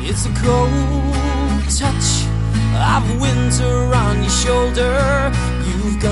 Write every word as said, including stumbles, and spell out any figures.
It's a cold touch of winter on your shoulder. You've